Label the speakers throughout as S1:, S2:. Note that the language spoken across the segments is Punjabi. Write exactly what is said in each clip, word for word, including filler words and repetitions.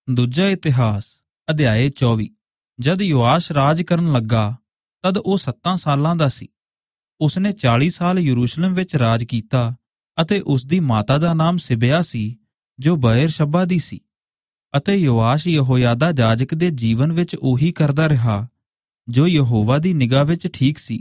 S1: ਦੂਜਾ ਇਤਿਹਾਸ ਅਧਿਆਏ ਚੌਵੀ। ਜਦ ਯੋਆਸ਼ ਰਾਜ ਕਰਨ ਲੱਗਾ ਤਦ ਉਹ ਸੱਤਾਂ ਸਾਲਾਂ ਦਾ ਸੀ। ਉਸਨੇ ਚਾਲੀ ਸਾਲ ਯਰੂਸ਼ਲਮ ਵਿੱਚ ਰਾਜ ਕੀਤਾ ਅਤੇ ਉਸਦੀ ਮਾਤਾ ਦਾ ਨਾਮ ਸਿਬਿਆ ਸੀ ਜੋ ਬਏਰਸ਼ੱਬਾ ਦੀ ਸੀ। ਅਤੇ ਯੋਆਸ਼ ਯਹੋਯਾਦਾ ਜਾਜਕ ਦੇ ਜੀਵਨ ਵਿੱਚ ਉਹੀ ਕਰਦਾ ਰਿਹਾ ਜੋ ਯਹੋਵਾ ਦੀ ਨਿਗਾਹ ਵਿੱਚ ਠੀਕ ਸੀ।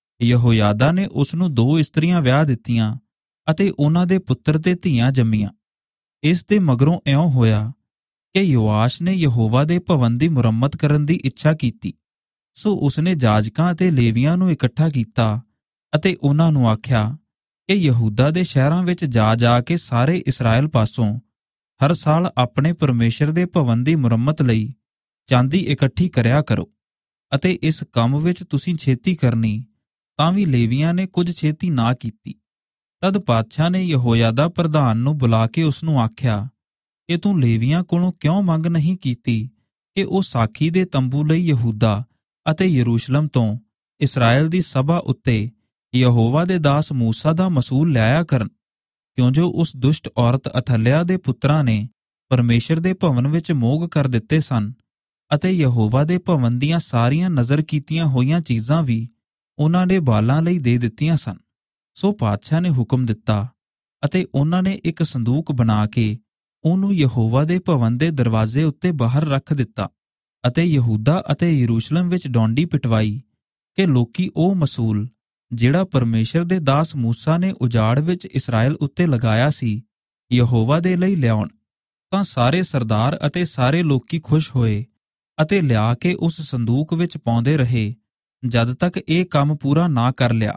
S1: ਯਹੋਯਾਦਾ ਨੇ ਉਸਨੂੰ ਦੋ ਇਸਤਰੀਆਂ ਵਿਆਹ ਦਿੱਤੀਆਂ ਅਤੇ ਉਹਨਾਂ ਦੇ ਪੁੱਤਰ ਤੇ ਧੀਆਂ ਜੰਮੀਆਂ। ਇਸ ਦੇ ਮਗਰੋਂ ਇਉਂ ਹੋਇਆ ਕਿ ਯੋਆਸ਼ ਨੇ ਯਹੋਵਾ ਦੇ ਭਵਨ ਦੀ ਮੁਰੰਮਤ ਕਰਨ ਦੀ ਇੱਛਾ ਕੀਤੀ। ਸੋ ਉਸਨੇ ਜਾਜਕਾਂ ਅਤੇ ਲੇਵੀਆਂ ਨੂੰ ਇਕੱਠਾ ਕੀਤਾ ਅਤੇ ਉਹਨਾਂ ਨੂੰ ਆਖਿਆ ਕਿ ਯਹੂਦਾ ਦੇ ਸ਼ਹਿਰਾਂ ਵਿੱਚ ਜਾ ਜਾ ਕੇ ਸਾਰੇ ਇਸਰਾਏਲ ਪਾਸੋਂ ਹਰ ਸਾਲ ਆਪਣੇ ਪਰਮੇਸ਼ਰ ਦੇ ਭਵਨ ਦੀ ਮੁਰੰਮਤ ਲਈ ਚਾਂਦੀ ਇਕੱਠੀ ਕਰਿਆ ਕਰੋ ਅਤੇ ਇਸ ਕੰਮ ਵਿੱਚ ਤੁਸੀਂ ਛੇਤੀ ਕਰਨੀ। ਤਾਂ ਵੀ ਲੇਵੀਆਂ ਨੇ ਕੁਝ ਛੇਤੀ ਨਾ ਕੀਤੀ। ਤਦ ਪਾਤਸ਼ਾਹ ਨੇ ਯਹੋਯਾਦਾ ਪ੍ਰਧਾਨ ਨੂੰ ਬੁਲਾ ਕੇ ਉਸਨੂੰ ਆਖਿਆ ਕਿ ਤੂੰ ਲੇਵੀਆਂ ਕੋਲੋਂ ਕਿਉਂ ਮੰਗ ਨਹੀਂ ਕੀਤੀ ਕਿ ਉਹ ਸਾਖੀ ਦੇ ਤੰਬੂ ਲਈ ਯਹੂਦਾ ਅਤੇ ਯਰੂਸ਼ਲਮ ਤੋਂ ਇਸਰਾਏਲ ਦੀ ਸਭਾ ਉੱਤੇ ਯਹੋਵਾ ਦੇ ਦਾਸ ਮੂਸਾ ਦਾ ਮਸੂਲ ਲਿਆਇਆ ਕਰਨ, ਕਿਉਂ ਜੋ ਉਸ ਦੁਸ਼ਟ ਔਰਤ ਅਥਲਿਆ ਦੇ ਪੁੱਤਰਾਂ ਨੇ ਪਰਮੇਸ਼ਰ ਦੇ ਭਵਨ ਵਿੱਚ ਮੋਗ ਕਰ ਦਿੱਤੇ ਸਨ ਅਤੇ ਯਹੋਵਾ ਦੇ ਭਵਨ ਦੀਆਂ ਸਾਰੀਆਂ ਨਜ਼ਰ ਕੀਤੀਆਂ ਹੋਈਆਂ ਚੀਜ਼ਾਂ ਵੀ ਉਹਨਾਂ ਨੇ ਬਾਲਾਂ ਲਈ ਦੇ ਦਿੱਤੀਆਂ ਸਨ। ਸੋ ਪਾਤਸ਼ਾਹ ਨੇ ਹੁਕਮ ਦਿੱਤਾ ਅਤੇ ਉਹਨਾਂ ਨੇ ਇੱਕ ਸੰਦੂਕ ਬਣਾ ਕੇ ਉਹਨੂੰ ਯਹੋਵਾ ਦੇ ਭਵਨ ਦੇ ਦਰਵਾਜ਼ੇ ਉੱਤੇ ਬਾਹਰ ਰੱਖ ਦਿੱਤਾ ਅਤੇ ਯਹੂਦਾ ਅਤੇ ਯਰੂਸ਼ਲਮ ਵਿੱਚ ਡੌਂਡੀ ਪਿਟਵਾਈ ਕਿ ਲੋਕੀ ਉਹ ਮਸੂਲ ਜਿਹੜਾ ਪਰਮੇਸ਼ਰ ਦੇ ਦਾਸ ਮੂਸਾ ਨੇ ਉਜਾੜ ਵਿੱਚ ਇਸਰਾਏਲ ਉੱਤੇ ਲਗਾਇਆ ਸੀ ਯਹੋਵਾ ਦੇ ਲਈ ਲਿਆਉਣ। ਤਾਂ ਸਾਰੇ ਸਰਦਾਰ ਅਤੇ ਸਾਰੇ ਲੋਕੀ ਖੁਸ਼ ਹੋਏ ਅਤੇ ਲਿਆ ਕੇ ਉਸ ਸੰਦੂਕ ਵਿੱਚ ਪਾਉਂਦੇ ਰਹੇ ਜਦ ਤੱਕ ਇਹ ਕੰਮ ਪੂਰਾ ਨਾ ਕਰ ਲਿਆ।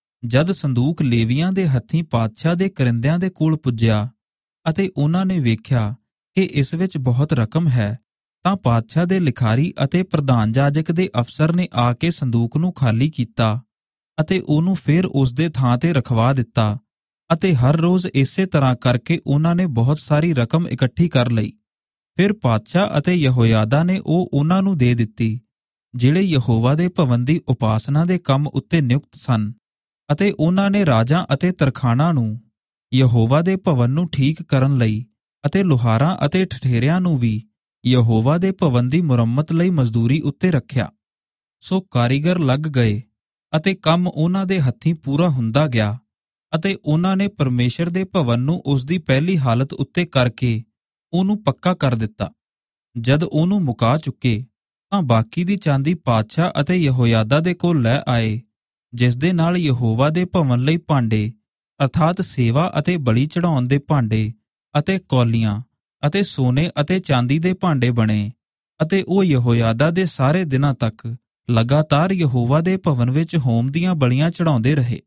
S1: ਜਦ ਸੰਦੂਕ ਲੇਵੀਆਂ ਦੇ ਹੱਥੀਂ ਪਾਤਸ਼ਾਹ ਦੇ ਕਰਿੰਦਿਆਂ ਦੇ ਕੋਲ ਪੁੱਜਿਆ ਅਤੇ ਉਹਨਾਂ ਨੇ ਵੇਖਿਆ ਕਿ ਇਸ ਵਿੱਚ ਬਹੁਤ ਰਕਮ ਹੈ, ਤਾਂ ਪਾਤਸ਼ਾਹ ਦੇ ਲਿਖਾਰੀ ਅਤੇ ਪ੍ਰਧਾਨ ਜਾਜਕ ਦੇ ਅਫਸਰ ਨੇ ਆ ਕੇ ਸੰਦੂਕ ਨੂੰ ਖਾਲੀ ਕੀਤਾ ਅਤੇ ਉਹਨੂੰ ਫੇਰ ਉਸ ਦੇ ਥਾਂ ਤੇ ਰਖਵਾ ਦਿੱਤਾ ਅਤੇ ਹਰ ਰੋਜ਼ ਇਸੇ ਤਰ੍ਹਾਂ ਕਰਕੇ ਉਹਨਾਂ ਨੇ ਬਹੁਤ ਸਾਰੀ ਰਕਮ ਇਕੱਠੀ ਕਰ ਲਈ। ਫਿਰ ਪਾਤਸ਼ਾਹ ਅਤੇ ਯਹੋਯਾਦਾ ਨੇ ਉਹ ਉਹਨਾਂ ਨੂੰ ਦੇ ਦਿੱਤੀ ਜਿਹੜੇ ਯਹੋਵਾ ਦੇ ਭਵਨ ਦੀ ਉਪਾਸਨਾ ਦੇ ਕੰਮ ਉੱਤੇ ਨਿਯੁਕਤ ਸਨ ਅਤੇ ਉਹਨਾਂ ਨੇ ਰਾਜਾਂ ਅਤੇ ਤਰਖਾਣਾਂ ਨੂੰ ਯਹੋਵਾ ਦੇ ਭਵਨ ਨੂੰ ਠੀਕ ਕਰਨ ਲਈ ਅਤੇ ਲੁਹਾਰਾਂ ਅਤੇ ਠਠੇਰਿਆਂ ਨੂੰ ਵੀ ਯਹੋਵਾ ਦੇ ਭਵਨ ਦੀ ਮੁਰੰਮਤ ਲਈ ਮਜ਼ਦੂਰੀ ਉੱਤੇ ਰੱਖਿਆ। ਸੋ ਕਾਰੀਗਰ ਲੱਗ ਗਏ ਅਤੇ ਕੰਮ ਉਹਨਾਂ ਦੇ ਹੱਥੀਂ ਪੂਰਾ ਹੁੰਦਾ ਗਿਆ ਅਤੇ ਉਹਨਾਂ ਨੇ ਪਰਮੇਸ਼ਰ ਦੇ ਭਵਨ ਨੂੰ ਉਸ ਦੀ ਪਹਿਲੀ ਹਾਲਤ ਉੱਤੇ ਕਰਕੇ ਉਹਨੂੰ ਪੱਕਾ ਕਰ ਦਿੱਤਾ। ਜਦ ਉਹਨੂੰ ਮੁਕਾ ਚੁੱਕੇ ਤਾਂ ਬਾਕੀ ਦੀ ਚਾਂਦੀ ਪਾਤਸ਼ਾਹ ਅਤੇ ਯਹੋਯਾਦਾ ਦੇ ਕੋਲ ਲੈ ਆਏ, ਜਿਸ ਦੇ ਨਾਲ ਯਹੋਵਾ ਦੇ ਭਵਨ ਲਈ ਭਾਂਡੇ ਅਰਥਾਤ ਸੇਵਾ ਅਤੇ ਬਲੀ ਚੜਾਉਣ ਦੇ ਭਾਂਡੇ ਅਤੇ ਕੌਲੀਆਂ ਅਤੇ ਸੋਨੇ ਅਤੇ ਚਾਂਦੀ ਦੇ ਭਾਂਡੇ ਬਣੇ ਅਤੇ ਉਹ ਯਹੋਯਾਦਾ ਦੇ ਸਾਰੇ ਦਿਨਾਂ ਤੱਕ ਲਗਾਤਾਰ ਯਹੋਵਾ ਦੇ ਭਵਨ ਵਿੱਚ ਹੋਮ ਦੀਆਂ ਬਲੀਆਂ ਚੜਾਉਂਦੇ ਰਹੇ।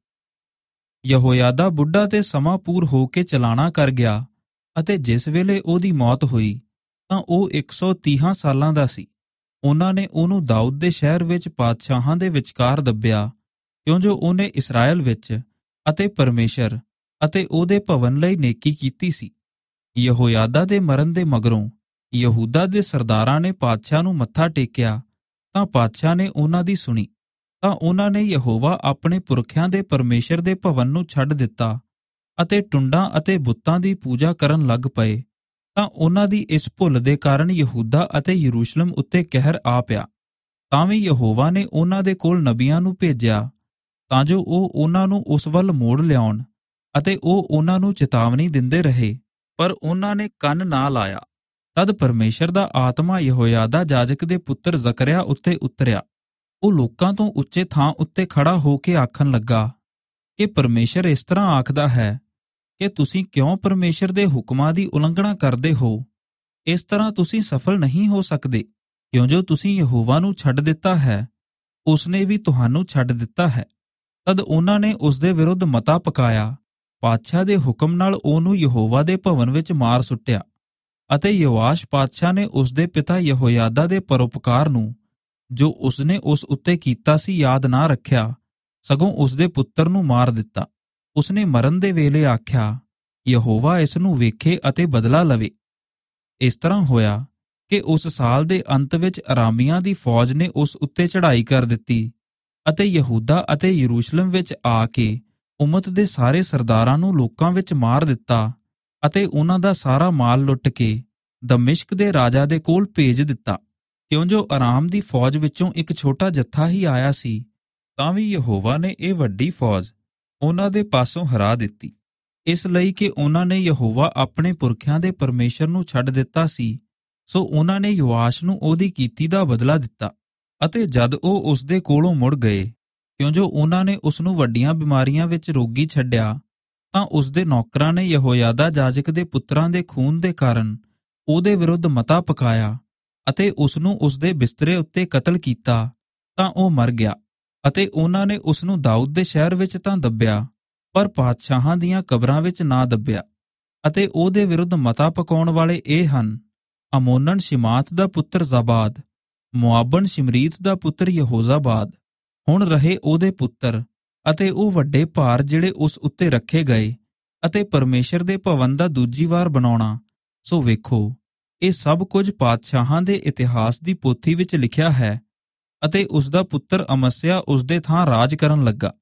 S1: ਯਹੋਯਾਦਾ ਬੁੱਢਾ ਤੇ ਸਮਾਂ ਪੂਰ ਹੋ ਕੇ ਚਲਾਣਾ ਕਰ ਗਿਆ ਅਤੇ ਜਿਸ ਵੇਲੇ ਉਹਦੀ ਮੌਤ ਹੋਈ ਤਾਂ ਉਹ ਇੱਕ ਸੌ ਤੀਹਾਂ ਸਾਲਾਂ ਦਾ ਸੀ। ਉਹਨਾਂ ਨੇ ਉਹਨੂੰ ਦਾਊਦ ਦੇ ਸ਼ਹਿਰ ਵਿੱਚ ਪਾਤਸ਼ਾਹਾਂ ਦੇ ਵਿਚਕਾਰ ਦੱਬਿਆ, ਕਿਉਂ ਜੋ ਉਹਨੇ ਇਸਰਾਏਲ ਵਿੱਚ ਅਤੇ ਪਰਮੇਸ਼ਰ ਅਤੇ ਉਹਦੇ ਭਵਨ ਲਈ ਨੇਕੀ ਕੀਤੀ ਸੀ। ਯਹੋਯਾਦਾ ਦੇ ਮਰਨ ਦੇ ਮਗਰੋਂ ਯਹੂਦਾ ਦੇ ਸਰਦਾਰਾਂ ਨੇ ਪਾਤਸ਼ਾਹ ਨੂੰ ਮੱਥਾ ਟੇਕਿਆ ਤਾਂ ਪਾਤਸ਼ਾਹ ਨੇ ਉਹਨਾਂ ਦੀ ਸੁਣੀ। ਤਾਂ ਉਹਨਾਂ ਨੇ ਯਹੋਵਾ ਆਪਣੇ ਪੁਰਖਿਆਂ ਦੇ ਪਰਮੇਸ਼ਰ ਦੇ ਭਵਨ ਨੂੰ ਛੱਡ ਦਿੱਤਾ ਅਤੇ ਟੁੰਡਾਂ ਅਤੇ ਬੁੱਤਾਂ ਦੀ ਪੂਜਾ ਕਰਨ ਲੱਗ ਪਏ। ਤਾਂ ਉਹਨਾਂ ਦੀ ਇਸ ਭੁੱਲ ਦੇ ਕਾਰਨ ਯਹੂਦਾ ਅਤੇ ਯਰੂਸ਼ਲਮ ਉੱਤੇ ਕਹਿਰ ਆ ਪਿਆ। ਤਾਂ ਵੀ ਯਹੋਵਾ ਨੇ ਉਹਨਾਂ ਦੇ ਕੋਲ ਨਬੀਆਂ ਨੂੰ ਭੇਜਿਆ ਤਾਂ ਜੋ ਉਹ ਉਹਨਾਂ ਨੂੰ ਉਸ ਵੱਲ ਮੋੜ ਲਿਆਉਣ ਅਤੇ ਉਹ ਉਹਨਾਂ ਨੂੰ ਚੇਤਾਵਨੀ ਦਿੰਦੇ ਰਹੇ, ਪਰ ਉਹਨਾਂ ਨੇ ਕੰਨ ਨਾ ਲਾਇਆ। ਤਦ ਪਰਮੇਸ਼ਰ ਦਾ ਆਤਮਾ ਯਹੋਯਾਦਾ ਜਾਜਕ ਦੇ ਪੁੱਤਰ ਜ਼ਕਰਿਆ ਉੱਤੇ ਉਤਰਿਆ। ਉਹ ਲੋਕਾਂ ਤੋਂ ਉੱਚੇ ਥਾਂ ਉੱਤੇ ਖੜਾ ਹੋ ਕੇ ਆਖਣ ਲੱਗਾ ਕਿ ਪਰਮੇਸ਼ਰ ਇਸ ਤਰ੍ਹਾਂ ਆਖਦਾ ਹੈ ਕਿ ਤੁਸੀਂ ਕਿਉਂ ਪਰਮੇਸ਼ਰ ਦੇ ਹੁਕਮਾਂ ਦੀ ਉਲੰਘਣਾ ਕਰਦੇ ਹੋ। ਇਸ ਤਰ੍ਹਾਂ ਤੁਸੀਂ ਸਫਲ ਨਹੀਂ ਹੋ ਸਕਦੇ, ਕਿਉਂ ਜੋ ਤੁਸੀਂ ਯਹੋਵਾ ਨੂੰ ਛੱਡ ਦਿੱਤਾ ਹੈ, ਉਸਨੇ ਵੀ ਤੁਹਾਨੂੰ ਛੱਡ ਦਿੱਤਾ ਹੈ। ਤਦ ਉਹਨਾਂ ਨੇ ਉਸ ਦੇ ਵਿਰੁੱਧ ਮਤਾ ਪਕਾਇਆ। ਪਾਤਸ਼ਾਹ ਦੇ ਹੁਕਮ ਨਾਲ ਉਹਨੂੰ ਯਹੋਵਾ ਦੇ ਭਵਨ ਵਿੱਚ ਮਾਰ ਸੁੱਟਿਆ ਅਤੇ ਯੋਆਸ਼ ਪਾਤਸ਼ਾਹ ਨੇ ਉਸ ਦੇ ਪਿਤਾ ਯਹੋਯਾਦਾ ਦੇ ਪਰਉਪਕਾਰ ਨੂੰ ਜੋ ਉਸਨੇ ਉਸ ਉੱਤੇ ਕੀਤਾ ਸੀ ਯਾਦ ਨਾ ਰੱਖਿਆ, ਸਗੋਂ ਉਸ ਦੇ ਪੁੱਤਰ ਨੂੰ ਮਾਰ ਦਿੱਤਾ। ਉਸਨੇ ਮਰਨ ਦੇ ਵੇਲੇ ਆਖਿਆ, ਯਹੋਵਾ ਇਸ ਨੂੰ ਵੇਖੇ ਅਤੇ ਬਦਲਾ ਲਵੇ। ਇਸ ਤਰ੍ਹਾਂ ਹੋਇਆ ਕਿ ਉਸ ਸਾਲ ਦੇ ਅੰਤ ਵਿੱਚ ਅਰਾਮੀਆਂ ਦੀ ਫੌਜ ਨੇ ਉਸ ਉੱਤੇ ਚੜ੍ਹਾਈ ਕਰ ਦਿੱਤੀ ਅਤੇ ਯਹੂਦਾ ਅਤੇ ਯਰੂਸ਼ਲਮ ਵਿੱਚ ਆ ਕੇ ਉਮਤ ਦੇ ਸਾਰੇ ਸਰਦਾਰਾਂ ਨੂੰ ਲੋਕਾਂ ਵਿੱਚ ਮਾਰ ਦਿੱਤਾ ਅਤੇ ਉਹਨਾਂ ਦਾ ਸਾਰਾ ਮਾਲ ਲੁੱਟ ਕੇ ਦਮਿਸ਼ਕ ਦੇ ਰਾਜਾ ਦੇ ਕੋਲ ਭੇਜ ਦਿੱਤਾ। ਕਿਉਂ ਜੋ ਅਰਾਮ ਦੀ ਫੌਜ ਵਿੱਚੋਂ ਇੱਕ ਛੋਟਾ ਜੱਥਾ ਹੀ ਆਇਆ ਸੀ, ਤਾਂ ਵੀ ਯਹੋਵਾ ਨੇ ਇਹ ਵੱਡੀ ਫੌਜ ਉਹਨਾਂ ਦੇ ਪਾਸੋਂ ਹਰਾ ਦਿੱਤੀ, ਇਸ ਲਈ ਕਿ ਉਹਨਾਂ ਨੇ ਯਹੋਵਾ ਆਪਣੇ ਪੁਰਖਿਆਂ ਦੇ ਪਰਮੇਸ਼ਰ ਨੂੰ ਛੱਡ ਦਿੱਤਾ ਸੀ। ਸੋ ਉਹਨਾਂ ਨੇ ਯੋਆਸ਼ ਨੂੰ ਉਹਦੀ ਕੀਤੀ ਦਾ ਬਦਲਾ ਦਿੱਤਾ। ਅਤੇ ਜਦ ਉਹ ਉਸ ਦੇ ਕੋਲੋਂ ਮੁੜ ਗਏ, ਕਿਉਂ ਜੋ ਉਹਨਾਂ ਨੇ ਉਸ ਨੂੰ ਵੱਡੀਆਂ ਬਿਮਾਰੀਆਂ ਵਿੱਚ ਰੋਗੀ ਛੱਡਿਆ, ਤਾਂ ਉਸ ਦੇ ਨੌਕਰਾਂ ਨੇ ਯਹੋਯਾਦਾ ਜਾਜਕ ਦੇ ਪੁੱਤਰਾਂ ਦੇ ਖੂਨ ਦੇ ਕਾਰਨ ਉਹਦੇ ਵਿਰੁੱਧ ਮਤਾ ਪਕਾਇਆ ਅਤੇ ਉਸ ਨੂੰ ਉਸ ਦੇ ਬਿਸਤਰੇ ਉੱਤੇ ਕਤਲ ਕੀਤਾ, ਤਾਂ ਉਹ ਮਰ ਗਿਆ। ਅਤੇ ਉਹਨਾਂ ਨੇ ਉਸ ਨੂੰ ਦਾਊਦ ਦੇ ਸ਼ਹਿਰ ਵਿੱਚ ਤਾਂ ਦੱਬਿਆ, ਪਰ ਪਾਤਸ਼ਾਹਾਂ ਦੀਆਂ ਕਬਰਾਂ ਵਿੱਚ ਨਾ ਦੱਬਿਆ। ਅਤੇ ਉਹਦੇ ਵਿਰੁੱਧ ਮਤਾ ਪਕਾਉਣ ਵਾਲੇ ਇਹ ਹਨ: ਅਮੋਨਨ ਸ਼ਿਮਾਤ ਦਾ ਪੁੱਤਰ ਜ਼ਾਬਾਦ, ਮੁਆਬਨ ਸ਼ਿਮਰੀਤ ਦਾ ਪੁੱਤਰ ਯਹੋਜ਼ਾਬਾਦ। ਹੁਣ ਰਹੇ ਉਹਦੇ ਪੁੱਤਰ ਅਤੇ ਉਹ ਵੱਡੇ ਭਾਰ ਜਿਹੜੇ ਉਸ ਉੱਤੇ ਰੱਖੇ ਗਏ, ਅਤੇ ਪਰਮੇਸ਼ਰ ਦੇ ਭਵਨ ਦਾ ਦੂਜੀ ਵਾਰ ਬਣਾਉਣਾ। ਸੋ ਵੇਖੋ, ਇਹ ਸਭ ਕੁਝ ਪਾਤਸ਼ਾਹਾਂ ਦੇ ਇਤਿਹਾਸ ਦੀ ਪੋਥੀ ਵਿੱਚ ਲਿਖਿਆ ਹੈ। ਅਤੇ ਉਸ ਦਾ ਪੁੱਤਰ ਅਮਸਿਆ ਉਸ ਦੇ ਥਾਂ ਰਾਜ ਕਰਨ ਲੱਗਾ।